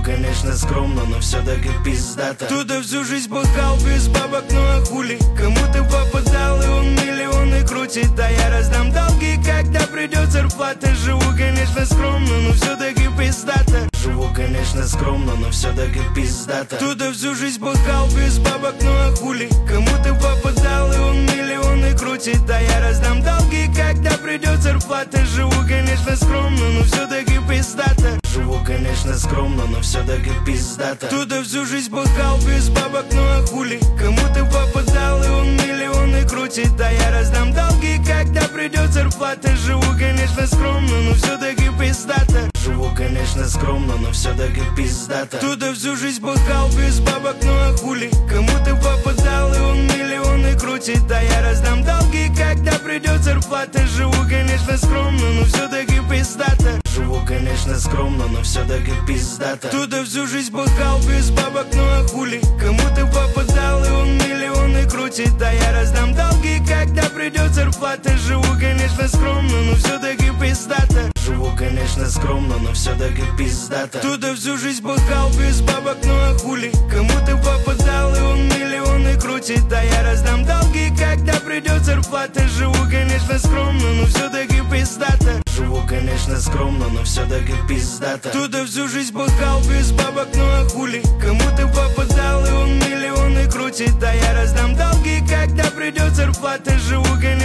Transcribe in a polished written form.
конечно, скромно, но все-таки пиздато. Кто-то всю жизнь бухал без бабок, ну а хули? Кому-то попадал, и он миллионы крутит. А я раздам долги, когда придет зарплата. Живу, конечно, скромно, но все-таки пиздато. Живу, конечно, скромно, но все-таки пиздато. Кто-то всю жизнь бухал без бабок, ну а хули? Кому-то попадал, и он миллионы крутит. А я раздам долги, когда придет зарплата. Живу, конечно, скромно, но все-таки пиздато. Живу, конечно, скромно, но все-таки пиздато. Кто-то всю жизнь бухал без бабок, ну а хули? Кому-то попадал, и он миллионы крутит. А я раздам долги, когда придет зарплата. Живу, конечно, скромно, но все-таки пиздато. Живу, конечно, скромно, но все-таки пиздато. Кто-то всю жизнь бухал без бабок, ну а хули? Кому-то попадал, и он миллионы крутит. А я раздам долги, когда придет зарплата. Живу, конечно, скромно, но все-таки пиздато. Живу, конечно, скромно, но все-таки пиздато. Кто-то всю жизнь бухал без бабок, ну а хули? Кому-то попадал, и он миллионы крутит. А я раздам долги, когда придет зарплата. Живу, конечно, скромно, но все-таки пиздато. Живу, конечно, скромно, но все-таки пиздато. Кто-то всю жизнь бухал без бабок, ну а хули? Кому-то попадал, и он миллионы крутит. А я раздам долги, когда придет зарплата. Живу, конечно, скромно, но все-таки пиздато. Живу, конечно, скромно, но все-таки пиздато. Кто-то всю жизнь бухал без бабок, ну а хули? Кому-то попадал, и он миллионы крутит. А я раздам долги, когда придет зарплата. Живу, конечно